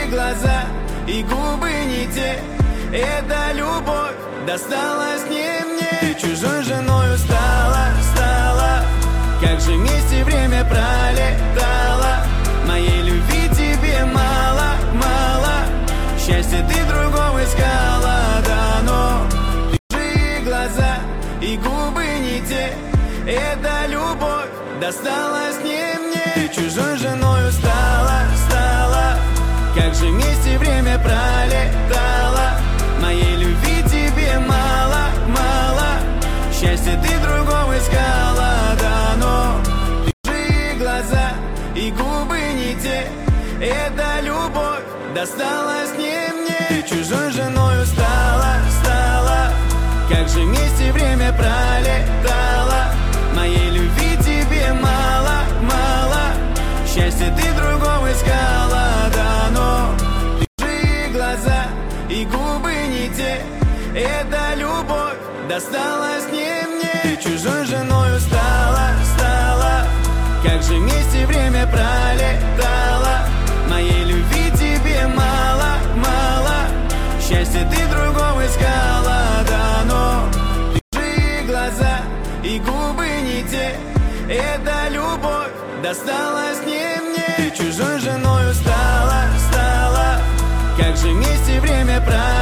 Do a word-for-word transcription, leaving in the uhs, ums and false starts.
глаза и губы не те. Эта любовь досталась не мне. Ты чужой женою стала, стала. Как же вместе время пролетало. Моей любви тебе мало, мало. Счастье ты другого искала давно. Чужие глаза и губы не те. Эта любовь досталась не мне. Ты чужой женою стала, стала. Как же вместе время пролетало. Моей любви тебе мало, мало. Счастье ты другого искала давно. Чужие глаза и губы не те. Эта любовь досталась не мне. Ты чужой женою стала, стала. Как же вместе время пролетало. Моей любви тебе мало, мало. Счастье ты другого искала давно. Чужие глаза и губы не те. Эта любовь досталась не мне. Ты чужой женою стала, стала. Как же вместе время пролетало. Моей любви тебе мало, мало. Счастье ты другого искала давно. Чужие глаза и губы не те. Эта любовь досталась не мне. Ты чужой женою стала, стала. Как же вместе время пролетало.